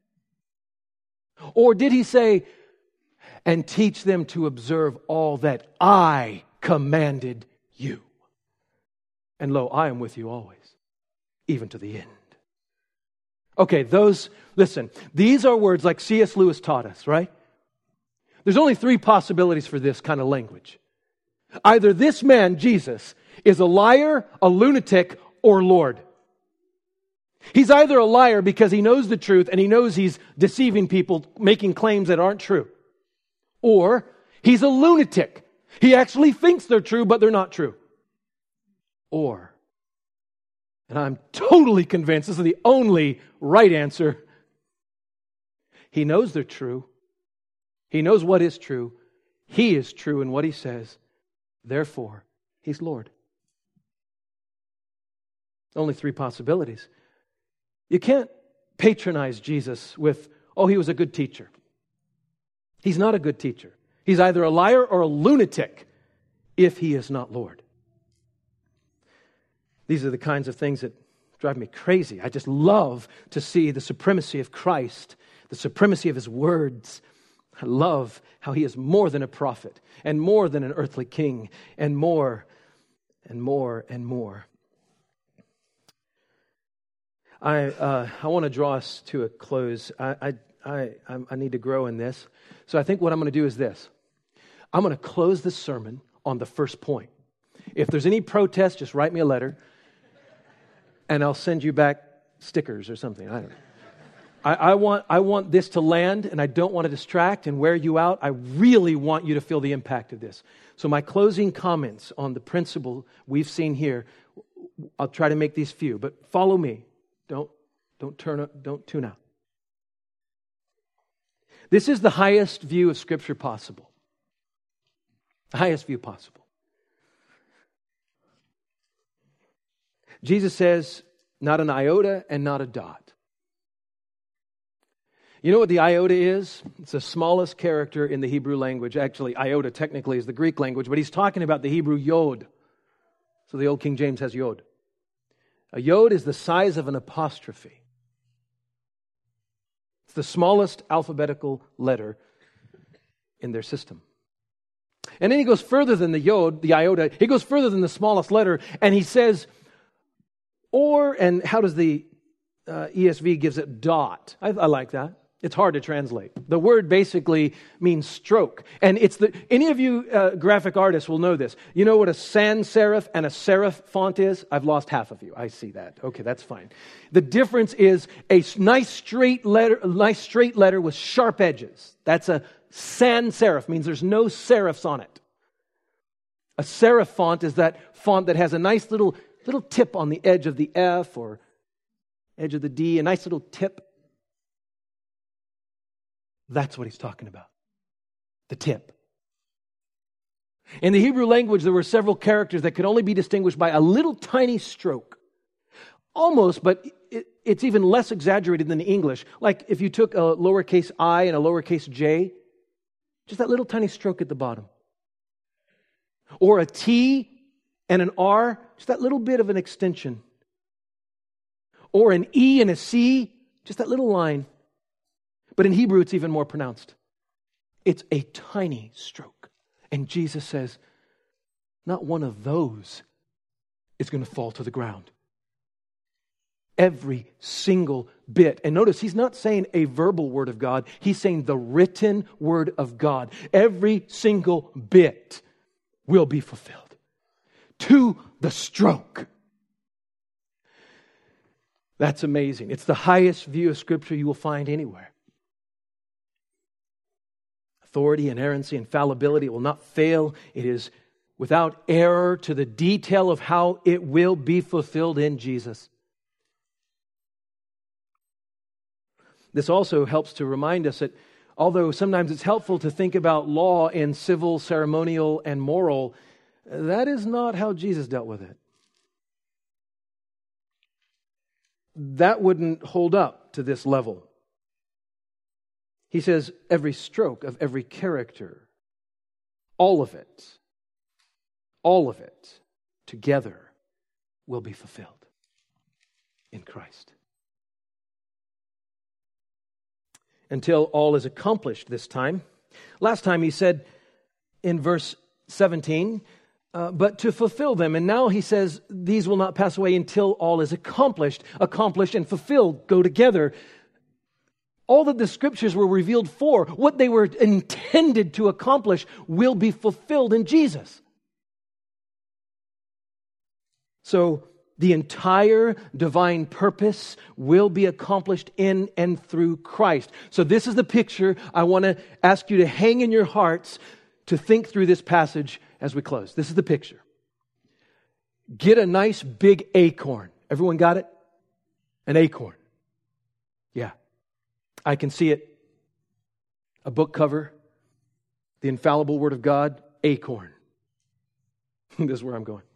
S1: Or did He say, and teach them to observe all that I commanded you? And lo, I am with you always, even to the end. Okay, those, listen, these are words like C S Lewis taught us, right? There's only three possibilities for this kind of language. Either this man, Jesus, is a liar, a lunatic, or Lord. He's either a liar because he knows the truth and he knows he's deceiving people, making claims that aren't true. Or he's a lunatic. He actually thinks they're true, but they're not true. Or, and I'm totally convinced this is the only right answer, he knows they're true. He knows what is true. He is true in what he says. Therefore, he's Lord. Only three possibilities. You can't patronize Jesus with, oh, he was a good teacher. He's not a good teacher. He's either a liar or a lunatic if he is not Lord. These are the kinds of things that drive me crazy. I just love to see the supremacy of Christ, the supremacy of His words. I love how He is more than a prophet and more than an earthly king and more and more and more. I uh, I want to draw us to a close. I, I I I need to grow in this. So I think what I'm going to do is this. I'm going to close this sermon on the first point. If there's any protest, just write me a letter and I'll send you back stickers or something. I don't know. I, I want I want this to land, and I don't want to distract and wear you out. I really want you to feel the impact of this. So my closing comments on the principle we've seen here, I'll try to make these few, but follow me. Don't don't turn don't tune out. This is the highest view of Scripture possible. The highest view possible. Jesus says, not an iota and not a dot. You know what the iota is? It's the smallest character in the Hebrew language. Actually, iota technically is the Greek language, but he's talking about the Hebrew yod. So the old King James has yod. A yod is the size of an apostrophe. It's the smallest alphabetical letter in their system. And then he goes further than the yod, the iota. He goes further than the smallest letter, and he says, or, and how does the uh, E S V gives it dot? I, I like that. It's hard to translate. The word basically means stroke. And it's the, any of you uh, graphic artists will know this. You know what a sans serif and a serif font is? I've lost half of you. I see that. Okay, that's fine. The difference is a nice straight letter, a nice straight letter with sharp edges. That's a sans serif, means there's no serifs on it. A serif font is that font that has a nice little, little tip on the edge of the F or edge of the D, a nice little tip. That's what he's talking about. The tip. In the Hebrew language, there were several characters that could only be distinguished by a little tiny stroke. Almost, but it, it's even less exaggerated than the English. Like if you took a lowercase I and a lowercase j, just that little tiny stroke at the bottom. Or a T and an R, just that little bit of an extension. Or an E and a C, just that little line. But in Hebrew, it's even more pronounced. It's a tiny stroke. And Jesus says, not one of those is going to fall to the ground. Every single bit. And notice, he's not saying a verbal word of God. He's saying the written word of God. Every single bit will be fulfilled. To the stroke. That's amazing. It's the highest view of Scripture you will find anywhere. Authority, inerrancy, infallibility will not fail. It is without error to the detail of how it will be fulfilled in Jesus. This also helps to remind us that although sometimes it's helpful to think about law in civil, ceremonial, and moral, that is not how Jesus dealt with it. That wouldn't hold up to this level. He says every stroke of every character, all of it, all of it together will be fulfilled in Christ. Until all is accomplished this time. Last time he said in verse seventeen, uh, but to fulfill them. And now he says these will not pass away until all is accomplished. Accomplished and fulfilled go together. All that the Scriptures were revealed for, what they were intended to accomplish, will be fulfilled in Jesus. So the entire divine purpose will be accomplished in and through Christ. So this is the picture I want to ask you to hang in your hearts to think through this passage as we close. This is the picture. Get a nice big acorn. Everyone got it? An acorn. Yeah. I can see it. A book cover. The infallible Word of God. Acorn. This is where I'm going.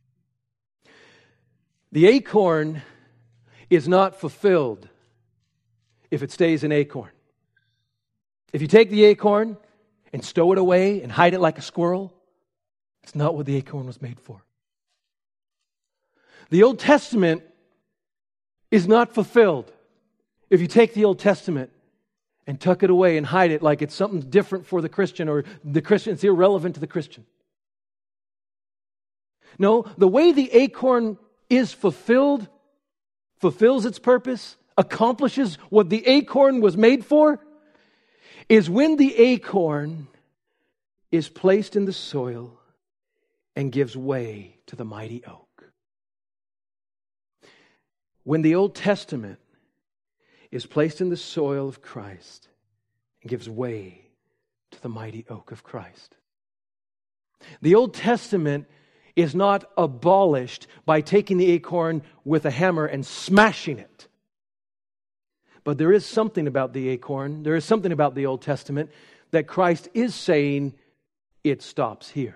S1: The acorn is not fulfilled if it stays an acorn. If you take the acorn and stow it away and hide it like a squirrel, it's not what the acorn was made for. The Old Testament is not fulfilled if you take the Old Testament and tuck it away and hide it like it's something different for the Christian, or the Christian, it's irrelevant to the Christian. No, the way the acorn is fulfilled, fulfills its purpose, accomplishes what the acorn was made for, is when the acorn is placed in the soil and gives way to the mighty oak. When the Old Testament is placed in the soil of Christ and gives way to the mighty oak of Christ. The Old Testament is not abolished by taking the acorn with a hammer and smashing it. But there is something about the acorn, there is something about the Old Testament that Christ is saying it stops here.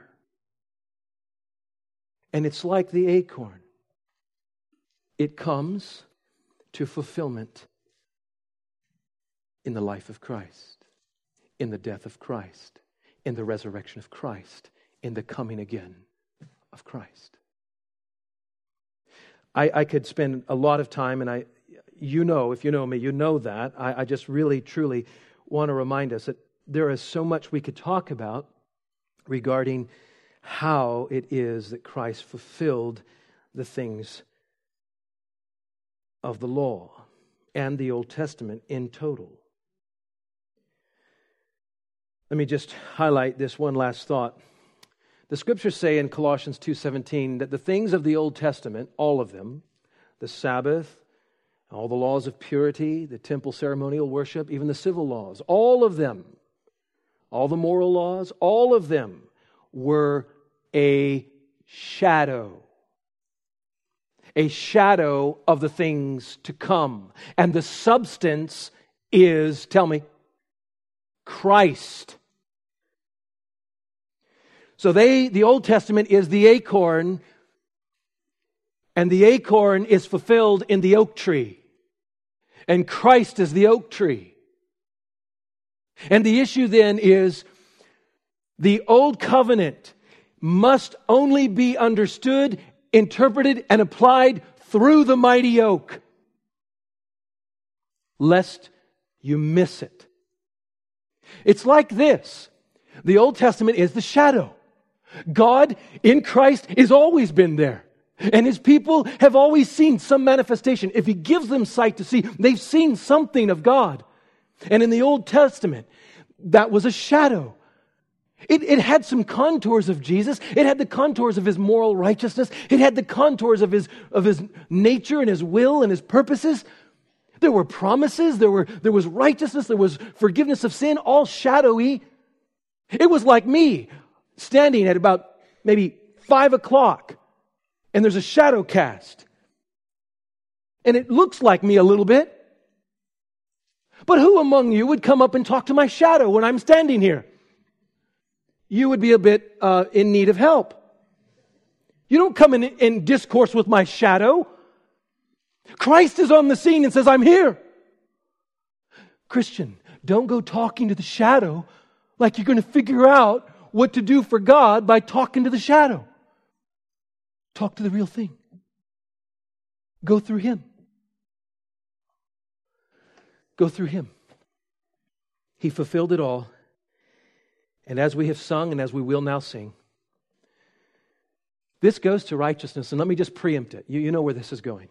S1: And it's like the acorn. It comes to fulfillment in the life of Christ, in the death of Christ, in the resurrection of Christ, in the coming again of Christ. I, I could spend a lot of time, and I, you know, if you know me, you know that. I, I just really, truly want to remind us that there is so much we could talk about regarding how it is that Christ fulfilled the things of the law and the Old Testament in total. Let me just highlight this one last thought. The Scriptures say in Colossians two seventeen that the things of the Old Testament, all of them, the Sabbath, all the laws of purity, the temple ceremonial worship, even the civil laws, all of them, all the moral laws, all of them were a shadow. A shadow of the things to come. And the substance is, tell me, Christ. So they, the Old Testament is the acorn, and the acorn is fulfilled in the oak tree. And Christ is the oak tree. And the issue then is the Old Covenant must only be understood, interpreted, and applied through the mighty yoke, lest you miss it. It's like this. The Old Testament is the shadow. God in Christ has always been there. And His people have always seen some manifestation. If He gives them sight to see, they've seen something of God. And in the Old Testament, that was a shadow. It, it had some contours of Jesus. It had the contours of His moral righteousness. It had the contours of His, of His nature and His will and His purposes. There were promises. There were, there was righteousness. There was forgiveness of sin, all shadowy. It was like me standing at about maybe five o'clock and there's a shadow cast. And it looks like me a little bit. But who among you would come up and talk to my shadow when I'm standing here? You would be a bit uh, in need of help. You don't come in and discourse with my shadow. Christ is on the scene and says, I'm here. Christian, don't go talking to the shadow like you're going to figure out what to do for God by talking to the shadow. Talk to the real thing. Go through Him. Go through Him. He fulfilled it all. And as we have sung and as we will now sing, this goes to righteousness. And let me just preempt it. You, you know where this is going.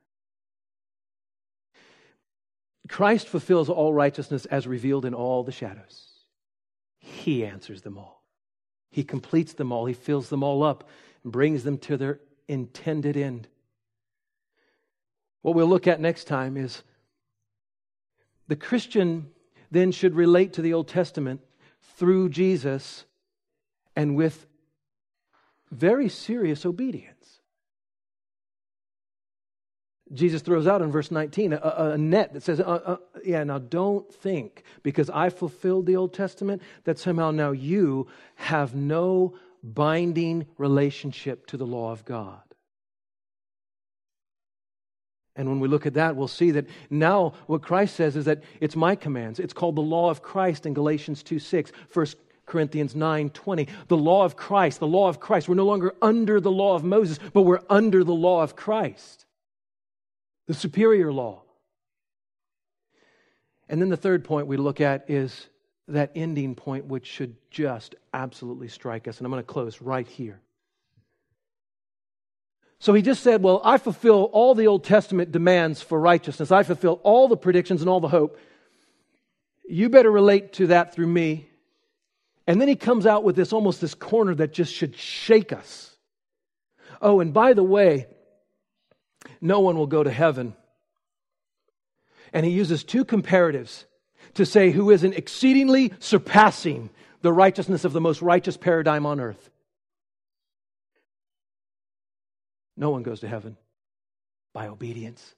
S1: Christ fulfills all righteousness as revealed in all the shadows. He answers them all. He completes them all. He fills them all up and brings them to their intended end. What we'll look at next time is the Christian then should relate to the Old Testament through Jesus and with very serious obedience. Jesus throws out in verse nineteen a, a net that says, uh, uh, yeah, now don't think because I fulfilled the Old Testament that somehow now you have no binding relationship to the law of God. And when we look at that, we'll see that now what Christ says is that it's my commands. It's called the law of Christ in Galatians two six, First Corinthians nine twenty. The law of Christ, the law of Christ. We're no longer under the law of Moses, but we're under the law of Christ. The superior law. And then the third point we look at is that ending point which should just absolutely strike us. And I'm going to close right here. So he just said, well, I fulfill all the Old Testament demands for righteousness. I fulfill all the predictions and all the hope. You better relate to that through me. And then he comes out with this almost this corner that just should shake us. Oh, and by the way, no one will go to heaven. And he uses two comparatives to say who isn't exceedingly surpassing the righteousness of the most righteous paradigm on earth. No one goes to heaven by obedience.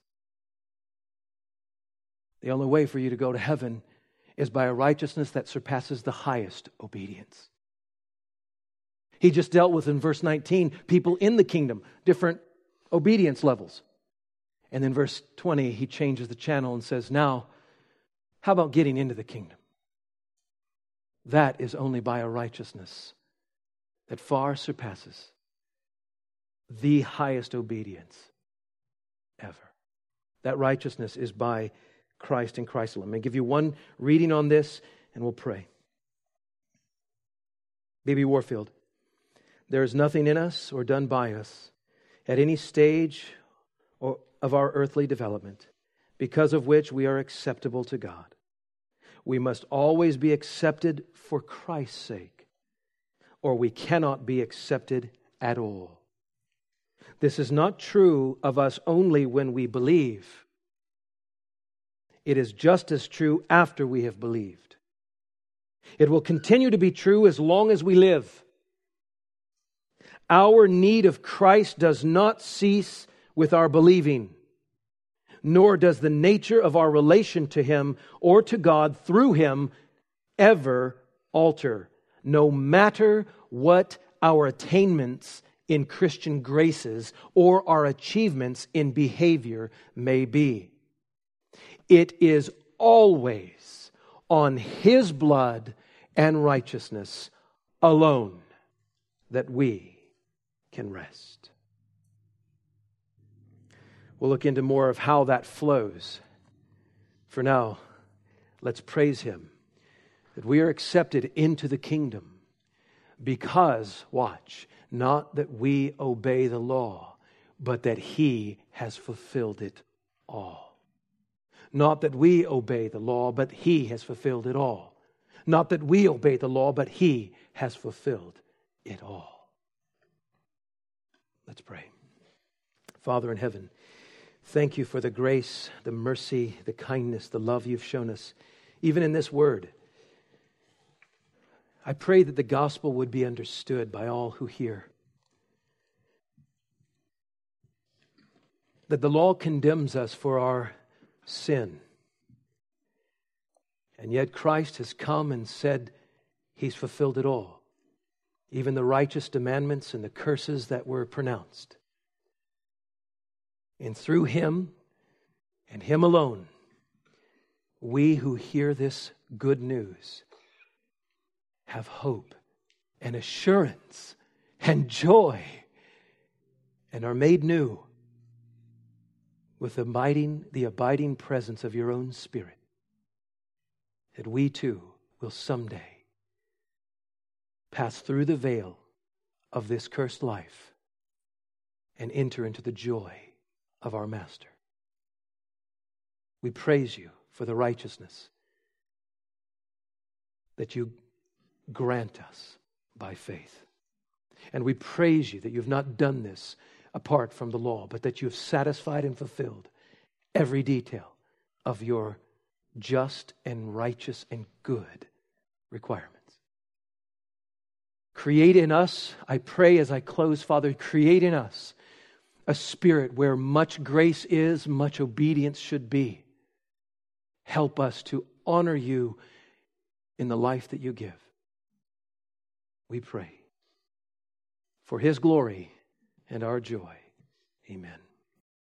S1: The only way for you to go to heaven is by a righteousness that surpasses the highest obedience. He just dealt with in verse nineteen people in the kingdom, different obedience levels. And then verse twenty, he changes the channel and says, now, how about getting into the kingdom? That is only by a righteousness that far surpasses the highest obedience ever. That righteousness is by Christ and Christ alone. Let me give you one reading on this and we'll pray. B B Warfield, there is nothing in us or done by us at any stage or of our earthly development because of which we are acceptable to God. We must always be accepted for Christ's sake, or we cannot be accepted at all. This is not true of us only when we believe. It is just as true after we have believed. It will continue to be true as long as we live. Our need of Christ does not cease with our believing, nor does the nature of our relation to Him or to God through Him ever alter, no matter what our attainments in Christian graces or our achievements in behavior may be. It is always on His blood and righteousness alone that we can rest. We'll look into more of how that flows. For now, let's praise Him that we are accepted into the kingdom because, watch, not that we obey the law, but that He has fulfilled it all. Not that we obey the law, but He has fulfilled it all. Not that we obey the law, but He has fulfilled it all. Let's pray. Father in heaven, thank You for the grace, the mercy, the kindness, the love You've shown us, even in this word. I pray that the gospel would be understood by all who hear. That the law condemns us for our sin. And yet Christ has come and said He's fulfilled it all. Even the righteous commandments and the curses that were pronounced. And through Him and Him alone, we who hear this good news have hope and assurance and joy and are made new with abiding, the abiding presence of Your own Spirit, that we too will someday pass through the veil of this cursed life and enter into the joy of our Master. We praise You for the righteousness that You grant us by faith. And we praise You that You've not done this apart from the law, but that You have satisfied and fulfilled every detail of Your just and righteous and good requirements. Create in us, I pray as I close, Father, create in us a spirit where much grace is, much obedience should be. Help us to honor You in the life that You give. We pray for His glory and our joy. Amen.